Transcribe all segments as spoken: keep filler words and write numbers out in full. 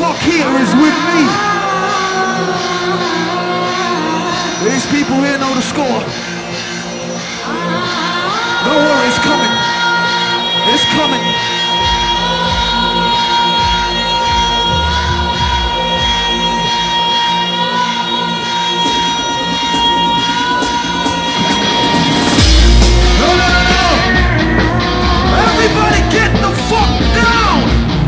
rock here is with me. These people here know the score. Don't worry, it's coming. It's coming. No, no, no, no, no. Everybody get the fuck down.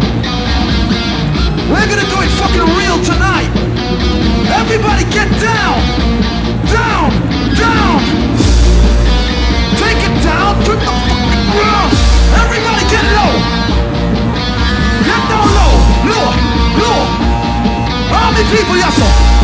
We're gonna do it fucking real tonight. Everybody get down. Down, down. Take it down to the fucking ground. Everybody get low. Get down low, low, low. How many people, yes sir?